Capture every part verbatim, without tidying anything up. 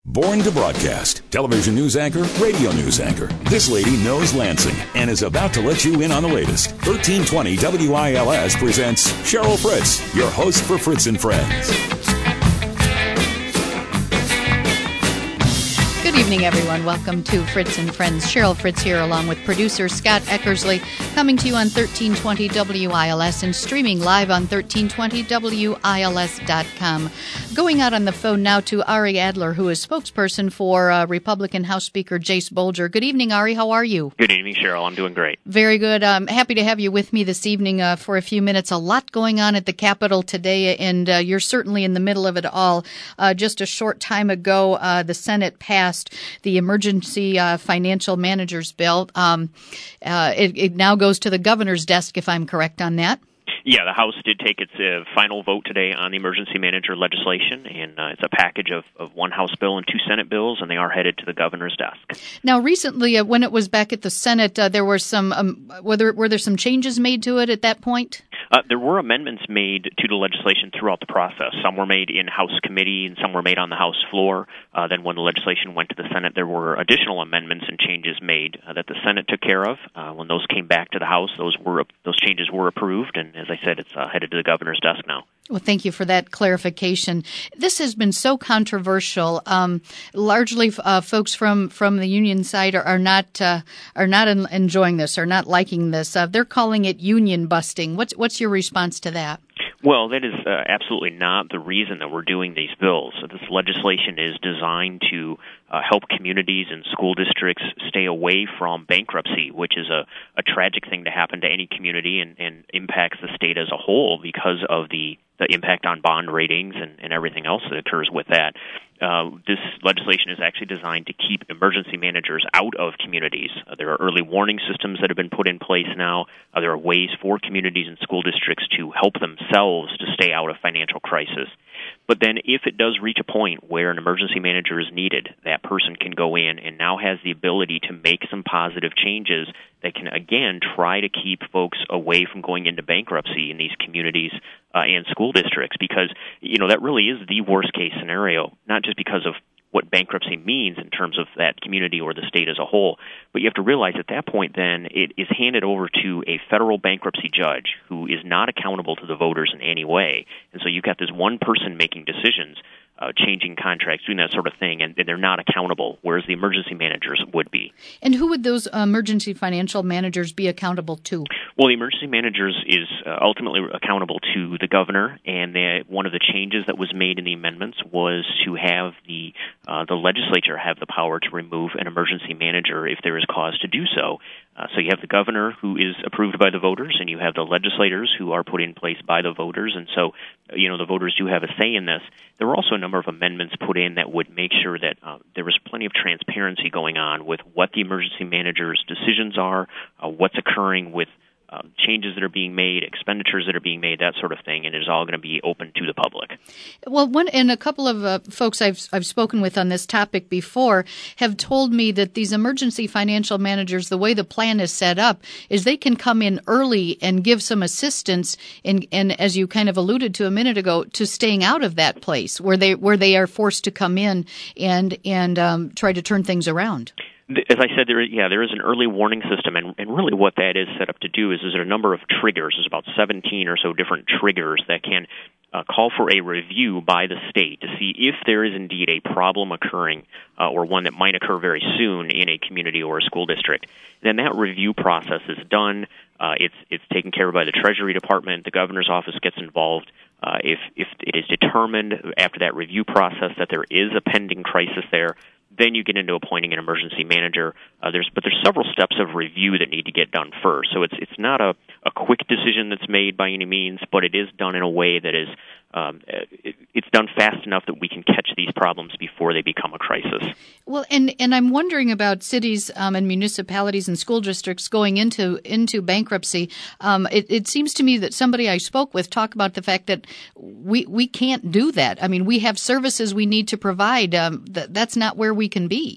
Born to broadcast, television news anchor, radio news anchor, this lady knows Lansing and is about to let you in on the latest. thirteen twenty W I L S presents Cheryl Fritz, your host for Fritz and Friends. Good evening, everyone. Welcome to Fritz and Friends. Cheryl Fritz here, along with producer Scott Eckersley, coming to you on thirteen twenty W I L S and streaming live on thirteen twenty W I L S dot com. Going out on the phone now to Ari Adler, who is spokesperson for uh, Republican House Speaker Jase Bolger. Good evening, Ari. How are you? Good evening, Cheryl. I'm doing great. Very good. I'm happy to have you with me this evening uh, for a few minutes. A lot going on at the Capitol today, and uh, you're certainly in the middle of it all. Uh, just a short time ago, uh, the Senate passed the Emergency uh, Financial Managers Bill. Um, uh, it, it now goes to the governor's desk, if I'm correct on that. Yeah, the House did take its uh, final vote today on the emergency manager legislation, and uh, it's a package of, of one House bill and two Senate bills, and they are headed to the governor's desk. Now, recently, uh, when it was back at the Senate, uh, there were some um, were there, were there some changes made to it at that point? Uh, there were amendments made to the legislation throughout the process. Some were made in House committee, and some were made on the House floor. Uh, then when the legislation went to the Senate, there were additional amendments and changes made uh, that the Senate took care of. Uh, when those came back to the House, those were those changes were approved, and as I said, it's uh, headed to the governor's desk now. Well, thank you for that clarification. This has been so controversial. Um, largely, uh, folks from, from the union side are, are not uh, are not en- enjoying this, are not liking this. Uh, they're calling it union busting. What's what's your response to that? Well, that is uh, absolutely not the reason that we're doing these bills. So this legislation is designed to uh, help communities and school districts stay away from bankruptcy, which is a, a tragic thing to happen to any community and, and impacts the state as a whole because of the, the impact on bond ratings and, and everything else that occurs with that. Uh, this legislation is actually designed to keep emergency managers out of communities. Uh, there are early warning systems that have been put in place now. Uh, there are ways for communities and school districts to help themselves to stay out of financial crisis. But then if it does reach a point where an emergency manager is needed, that person can go in and now has the ability to make some positive changes that can, again, try to keep folks away from going into bankruptcy in these communities uh, and school districts, because, you know, that really is the worst-case scenario, not just because of what bankruptcy means in terms of that community or the state as a whole. But you have to realize at that point, then, it is handed over to a federal bankruptcy judge who is not accountable to the voters in any way. And so you've got this one person making decisions, uh, changing contracts, doing that sort of thing, and, and they're not accountable, whereas the emergency managers would be. And who would those emergency financial managers be accountable to? Well, the emergency managers is uh, ultimately accountable to the governor, and they, one of the changes that was made in the amendments was to have the uh, the legislature have the power to remove an emergency manager if there is cause to do so. Uh, so you have the governor, who is approved by the voters, and you have the legislators, who are put in place by the voters. And so, you know, the voters do have a say in this. There were also a number of amendments put in that would make sure that uh, there was plenty of transparency going on with what the emergency manager's decisions are, uh, what's occurring with Uh, changes that are being made, expenditures that are being made, that sort of thing, and it is all going to be open to the public. Well, one and a couple of uh, folks I've I've spoken with on this topic before have told me that these emergency financial managers, the way the plan is set up, is they can come in early and give some assistance, and and as you kind of alluded to a minute ago, to staying out of that place where they where they are forced to come in and and um, try to turn things around. As I said, there, yeah, there is an early warning system, and, and really what that is set up to do is there's a number of triggers. There's about seventeen or so different triggers that can uh, call for a review by the state to see if there is indeed a problem occurring uh, or one that might occur very soon in a community or a school district. Then that review process is done. Uh, it's it's taken care of by the Treasury Department. The governor's office gets involved. Uh, if if it is determined after that review process that there is a pending crisis there, then you get into appointing an emergency manager. Uh, there's, but there's several steps of review that need to get done first. So it's it's not a, a quick decision that's made by any means, but it is done in a way that is um, it, it's done fast enough that we can catch these problems before they become a crisis. Well, and, and I'm wondering about cities um, and municipalities and school districts going into into bankruptcy. Um, it, it seems to me that somebody I spoke with talked about the fact that we we can't do that. I mean, we have services we need to provide. Um, th- that's not where we can be.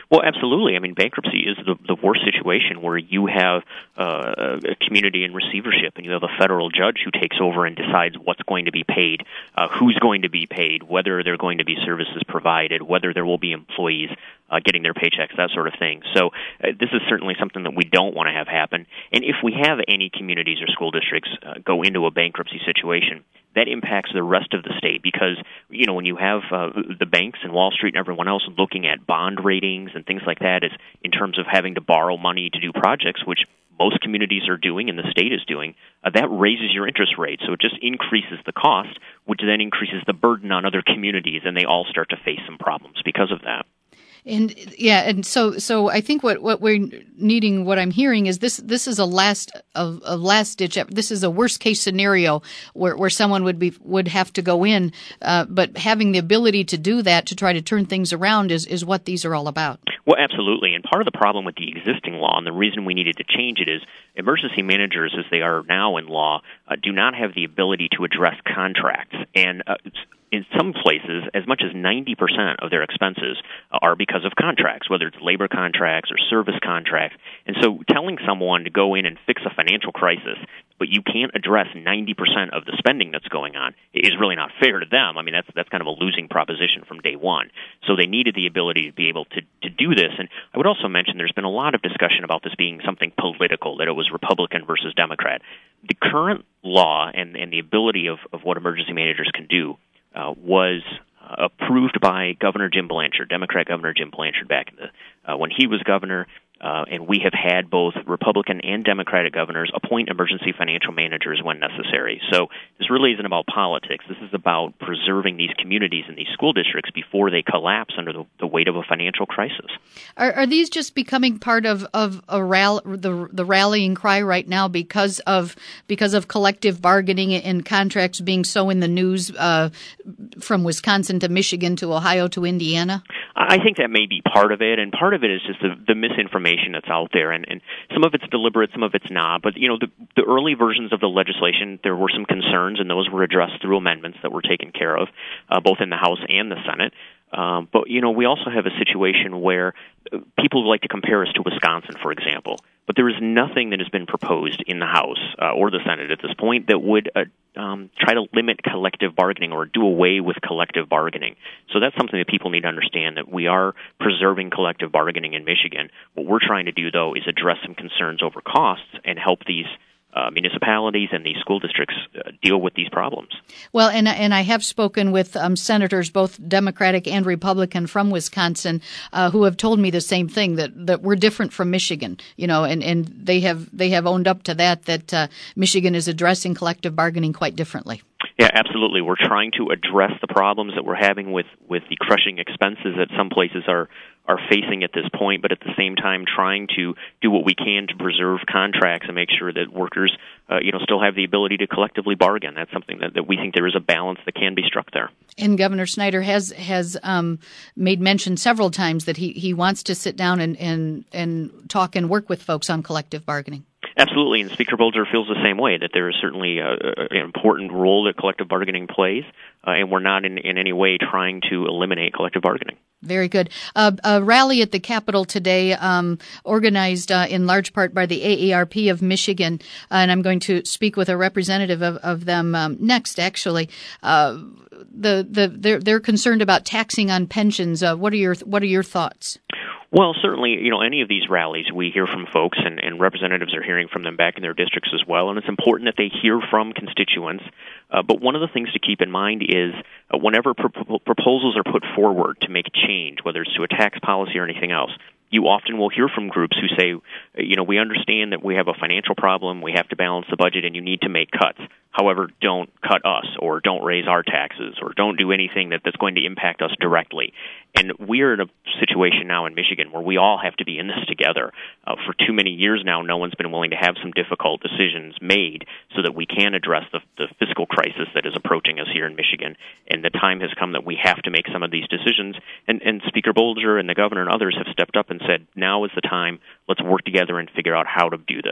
Well, absolutely. I mean, bankruptcy is the, the worst situation where you have uh, a community in receivership and you have a federal judge who takes over and decides what's going to be paid, uh, who's going to be paid, whether there are going to be services provided, whether there will be employees uh, getting their paychecks, that sort of thing. So uh, this is certainly something that we don't want to have happen. And if we have any communities or school districts uh, go into a bankruptcy situation, that impacts the rest of the state because, you know, when you have uh, the banks and Wall Street and everyone else looking at bond ratings and things like that as in terms of having to borrow money to do projects, which most communities are doing and the state is doing, uh, that raises your interest rate. So it just increases the cost, which then increases the burden on other communities, and they all start to face some problems because of that. And yeah, and so so I think what, what we're needing, what I'm hearing is this this is a last a, a last ditch. This is a worst case scenario where, where someone would be would have to go in, uh, but having the ability to do that to try to turn things around is, is what these are all about. Well, absolutely. And part of the problem with the existing law and the reason we needed to change it is emergency managers, as they are now in law, uh, do not have the ability to address contracts. And uh, in some places, as much as ninety percent of their expenses are because of contracts, whether it's labor contracts or service contracts. And so telling someone to go in and fix a financial crisis, but you can't address ninety percent of the spending that's going on, is really not fair to them. I mean, that's that's kind of a losing proposition from day one. So they needed the ability to be able to, to do this. And I would also mention there's been a lot of discussion about this being something political, that it was Republican versus Democrat. The current law and, and the ability of, of what emergency managers can do Uh, was uh, approved by Governor Jim Blanchard, Democrat Governor Jim Blanchard, back in the uh, when he was governor. Uh, and we have had both Republican and Democratic governors appoint emergency financial managers when necessary. So this really isn't about politics. This is about preserving these communities and these school districts before they collapse under the, the weight of a financial crisis. Are, are these just becoming part of, of a rall, the the rallying cry right now because of because of collective bargaining and contracts being so in the news uh, from Wisconsin to Michigan to Ohio to Indiana? I think that may be part of it, and part of it is just the, the misinformation that's out there, and, and some of it's deliberate, some of it's not. But, you know, the, the early versions of the legislation, there were some concerns, and those were addressed through amendments that were taken care of, uh, both in the House and the Senate. Um, but, you know, we also have a situation where people like to compare us to Wisconsin, for example. But there is nothing that has been proposed in the House uh, or the Senate at this point that would uh, um, try to limit collective bargaining or do away with collective bargaining. So that's something that people need to understand, that we are preserving collective bargaining in Michigan. What we're trying to do, though, is address some concerns over costs and help these Uh, municipalities and these school districts uh, deal with these problems. Well, and and I have spoken with um, senators, both Democratic and Republican, from Wisconsin, uh, who have told me the same thing, that, that we're different from Michigan, you know, and, and they have they have owned up to that, that uh, Michigan is addressing collective bargaining quite differently. Yeah, absolutely. We're trying to address the problems that we're having with, with the crushing expenses that some places are are facing at this point, but at the same time trying to do what we can to preserve contracts and make sure that workers, uh, you know, still have the ability to collectively bargain. That's something that, that we think there is a balance that can be struck there. And Governor Snyder has has um, made mention several times that he, he wants to sit down and, and, and talk and work with folks on collective bargaining. Absolutely, and Speaker Bolger feels the same way, that there is certainly a, a, an important role that collective bargaining plays, uh, and we're not in, in any way trying to eliminate collective bargaining. Very good. Uh, a rally at the Capitol today, um, organized uh, in large part by the A A R P of Michigan, uh, and I'm going to speak with a representative of, of them um, next, actually. Uh, the the they're, they're concerned about taxing on pensions. Uh, what are your what are your thoughts? Well, certainly, you know, any of these rallies, we hear from folks, and, and representatives are hearing from them back in their districts as well, and it's important that they hear from constituents. Uh, but one of the things to keep in mind is uh, whenever pro- proposals are put forward to make change, whether it's to a tax policy or anything else, you often will hear from groups who say, you know, we understand that we have a financial problem, we have to balance the budget, and you need to make cuts. However, don't cut us, or don't raise our taxes, or don't do anything that, that's going to impact us directly. And we're in a situation now in Michigan where we all have to be in this together. Uh, for too many years now, no one's been willing to have some difficult decisions made so that we can address the, the fiscal crisis that is approaching us here in Michigan. And the time has come that we have to make some of these decisions. And, and Speaker Bolger and the governor and others have stepped up and said, now is the time. Let's work together and figure out how to do this.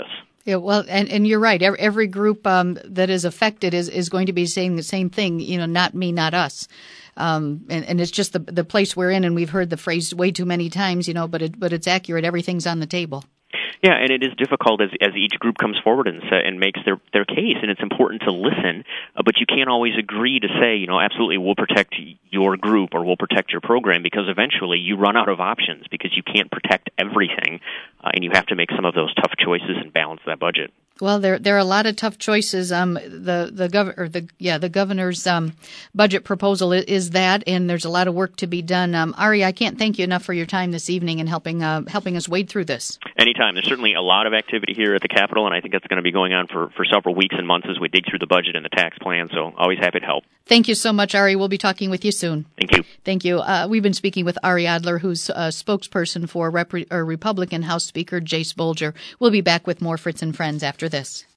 Yeah, well, and, and you're right. Every, every group um, that is affected is, is going to be saying the same thing, you know, not me, not us. Um, and, and it's just the the place we're in, and we've heard the phrase way too many times, you know, but it, but it's accurate. Everything's on the table. Yeah, and it is difficult as as each group comes forward and sa- and makes their their case, and it's important to listen, uh, but you can't always agree to say, you know, absolutely we'll protect your group or we'll protect your program, because eventually you run out of options because you can't protect everything, uh, and you have to make some of those tough choices and balance that budget. Well, there there are a lot of tough choices. Um, the the gov or the yeah the governor's um budget proposal is, is that, and there's a lot of work to be done. Um, Ari, I can't thank you enough for your time this evening and helping uh, helping us wade through this. Anytime. There's certainly a lot of activity here at the Capitol, and I think that's going to be going on for for several weeks and months as we dig through the budget and the tax plan. So always happy to help. Thank you so much, Ari. We'll be talking with you soon. Thank you. Thank you. Uh, we've been speaking with Ari Adler, who's a spokesperson for Rep- or Republican House Speaker Jase Bolger. We'll be back with more Fritz and Friends after this.